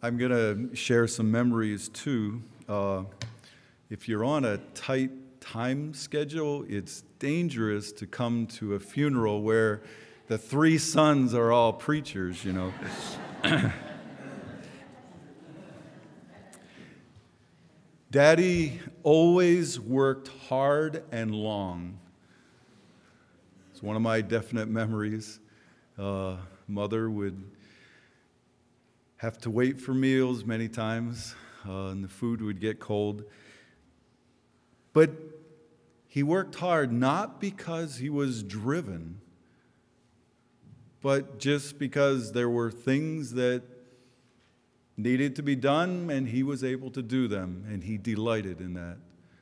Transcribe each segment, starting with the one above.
I'm going to share some memories too. If you're on a tight time schedule, it's dangerous to come to a funeral where the three sons are all preachers, you know. Daddy always worked hard and long. It's one of my definite memories. Mother would have to wait for meals many times, and the food would get cold. But he worked hard not because he was driven, but just because there were things that needed to be done, and he was able to do them, and he delighted in that.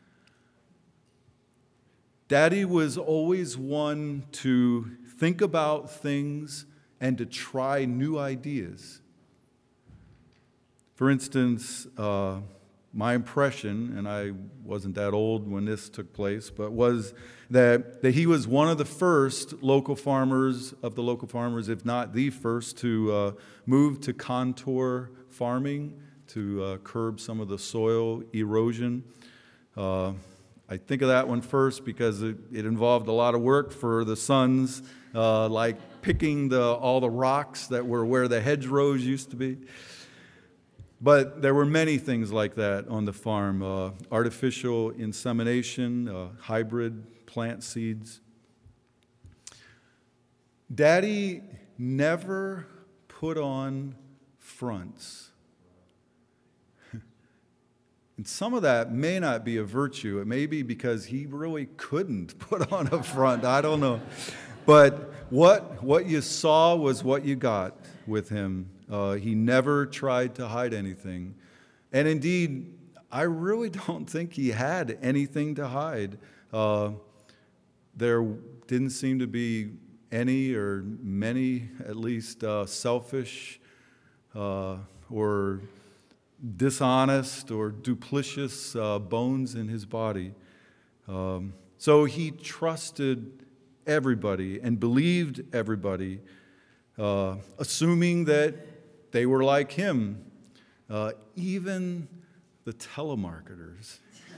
Daddy was always one to think about things and to try new ideas. For instance, my impression, and I wasn't that old when this took place, but was that he was one of the first local farmers, if not the first, to move to contour farming to curb some of the soil erosion. I think of that one first because it involved a lot of work for the sons, like picking all the rocks that were where the hedgerows used to be. But there were many things like that on the farm. Artificial insemination, hybrid plant seeds. Daddy never put on fronts. And some of that may not be a virtue. It may be because he really couldn't put on a front. I don't know. But what you saw was what you got with him. He never tried to hide anything. And indeed, I really don't think he had anything to hide. There didn't seem to be any or many, at least, selfish or dishonest or duplicitous bones in his body. So he trusted everybody and believed everybody, assuming that they were like him, even the telemarketers.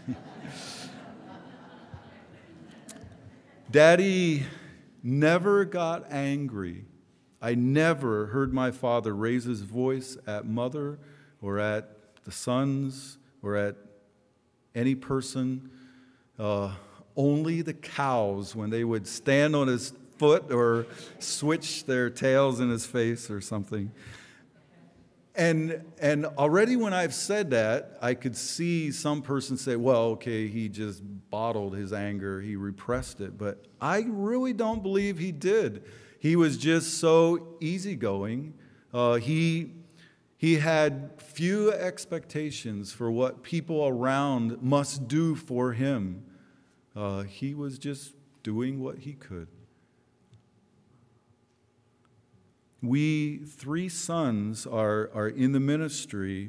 Daddy never got angry. I never heard my father raise his voice at Mother or at the sons or at any person. Only the cows, when they would stand on his foot or switch their tails in his face or something. And already when I've said that, I could see some person say, well, okay, he just bottled his anger, he repressed it. But I really don't believe he did. He was just so easygoing. He had few expectations for what people around must do for him. He was just doing what he could. We three sons are in the ministry,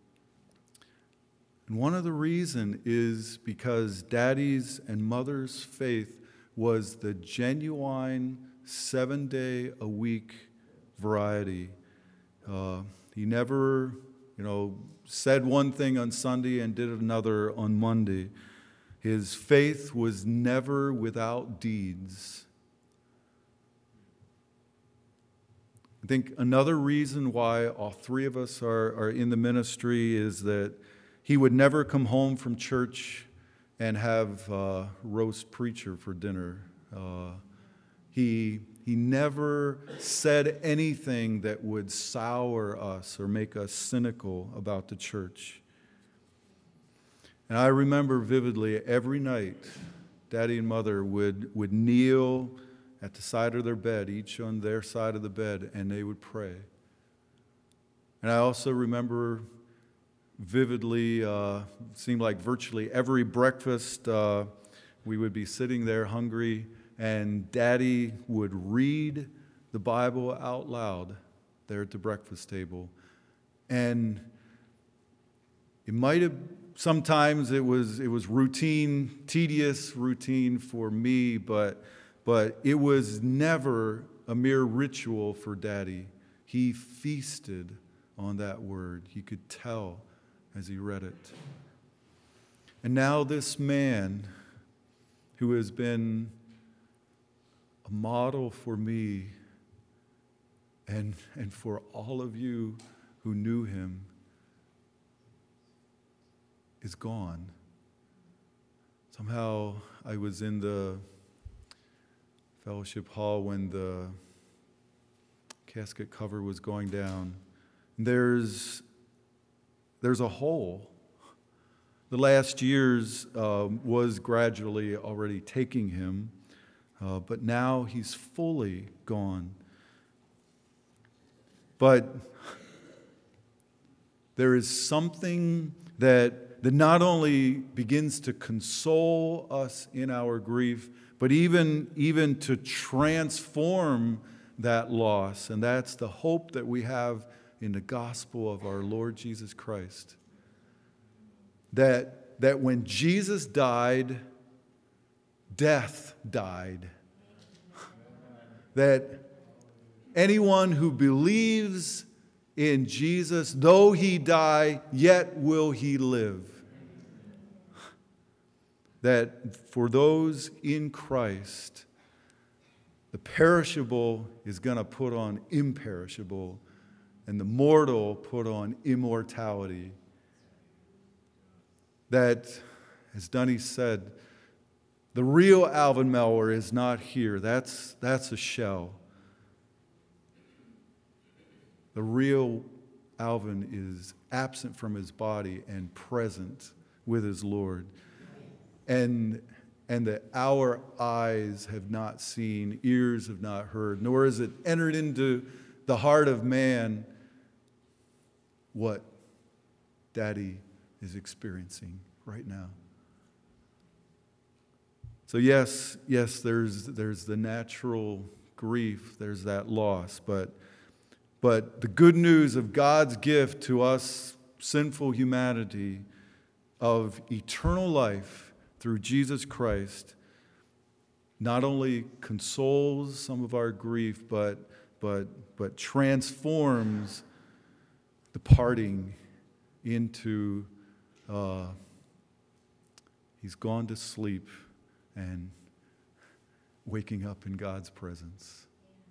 and one of the reasons is because Daddy's and Mother's faith was the genuine 7-day-a-week variety. He never, said one thing on Sunday and did another on Monday. His faith was never without deeds. I think another reason why all three of us are in the ministry is that he would never come home from church and have roast preacher for dinner. He never said anything that would sour us or make us cynical about the church. And I remember vividly every night, Daddy and Mother would kneel at the side of their bed, each on their side of the bed, and they would pray. And I also remember vividly, seemed like virtually every breakfast, we would be sitting there hungry, and Daddy would read the Bible out loud there at the breakfast table. And it might have, sometimes it was routine, tedious routine for me, but it was never a mere ritual for Daddy. He feasted on that word. He could tell as he read it. And now this man who has been a model for me and for all of you who knew him is gone. Somehow I was in the fellowship hall when the casket cover was going down. There's a hole. The last years was gradually already taking him, but now he's fully gone. But there is something that not only begins to console us in our grief, but even to transform that loss. And that's the hope that we have in the gospel of our Lord Jesus Christ. That when Jesus died, death died. That anyone who believes in Jesus, though he die, yet will he live. That for those in Christ, the perishable is going to put on imperishable, and the mortal put on immortality. That, as Dunny said, the real Alvin Mellor is not here. That's a shell. The real Alvin is absent from his body and present with his Lord. And that our eyes have not seen, ears have not heard, nor has it entered into the heart of man what Daddy is experiencing right now. So yes, there's the natural grief, there's that loss, but the good news of God's gift to us sinful humanity of eternal life through Jesus Christ not only consoles some of our grief, but transforms departing into he's gone to sleep and waking up in God's presence.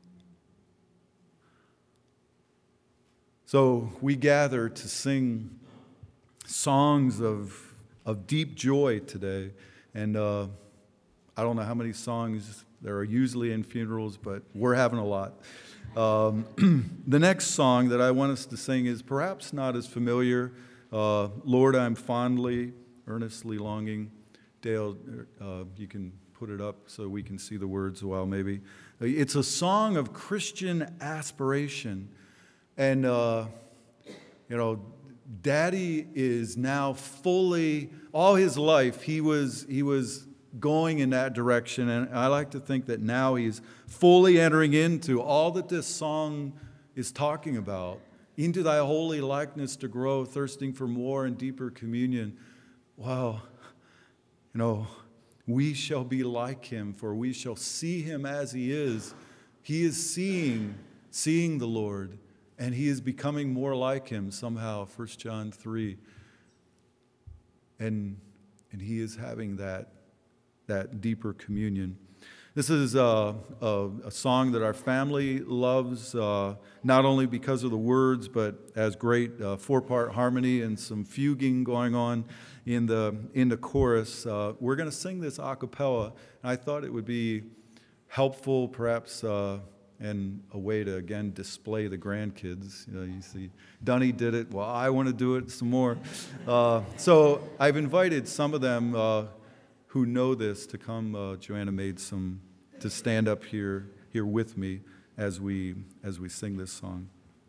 So we gather to sing songs of deep joy today. And I don't know how many songs there are usually in funerals, but we're having a lot. The next song that I want us to sing is perhaps not as familiar. Lord, I'm fondly, earnestly longing. Dale, you can put it up so we can see the words a while maybe. It's a song of Christian aspiration. And, Daddy is now fully, all his life, he was going in that direction. And I like to think that now he's fully entering into all that this song is talking about. Into thy holy likeness to grow, thirsting for more and deeper communion. Wow. We shall be like him, for we shall see him as he is. He is seeing the Lord. And he is becoming more like him somehow, 1 John 3. And he is having that deeper communion. This is a song that our family loves, not only because of the words, but as great four-part harmony and some fuguing going on in the chorus. We're going to sing this a cappella, and I thought it would be helpful, perhaps, and a way to, again, display the grandkids. You see, Dunny did it. Well, I want to do it some more. So I've invited some of them who know this to come. Joanna made some to stand up here with me as we sing this song.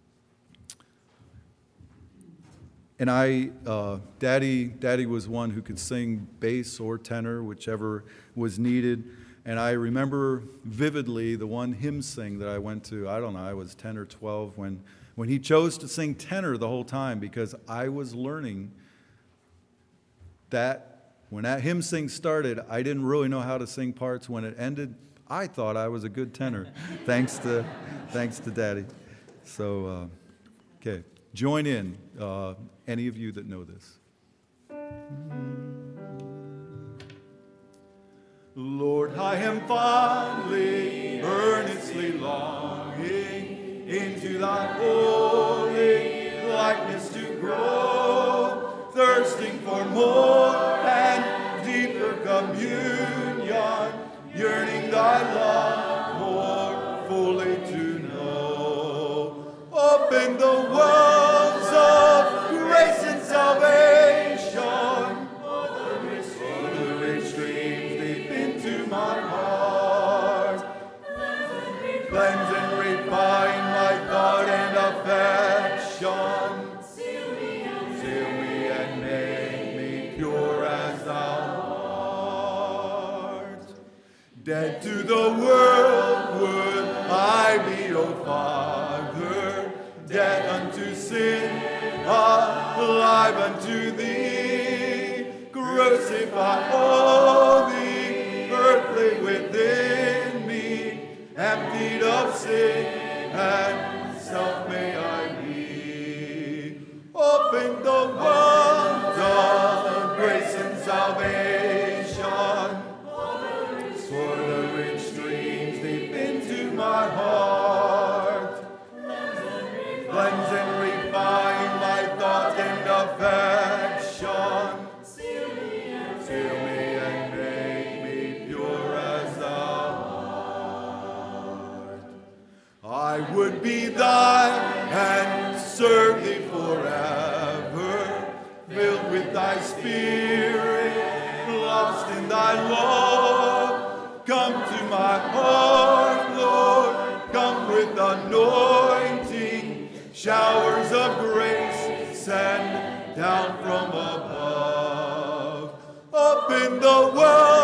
And Daddy was one who could sing bass or tenor, whichever was needed. And I remember vividly the one hymn sing that I went to, I don't know, I was 10 or 12, when he chose to sing tenor the whole time, because I was learning that when that hymn sing started, I didn't really know how to sing parts. When it ended, I thought I was a good tenor, thanks to Daddy. So, okay, join in, any of you that know this. Lord, I am fondly, earnestly longing into thy holy likeness to grow, thirsting for more and deeper communion, yearning thy love more fully to know. Open the wells of grace and salvation, the rich streams deep into my heart. Cleanse and refine my thought and affection. Seal me and make me pure as thou art. Dead to the world would I be, O Father, dead unto sin, alive unto thee. Crucify all the earthly within me, emptied of sin and self may I be. Open the world of grace and salvation, for the rich streams deep into my heart. Cleanse and refine my thought and affection. Seal me and make me pure as thou art. I would be thine and serve thee forever, filled with thy spirit, lost in thy love. Come to my heart, Lord, come with anointing, showers of grace send down from above. Up in the world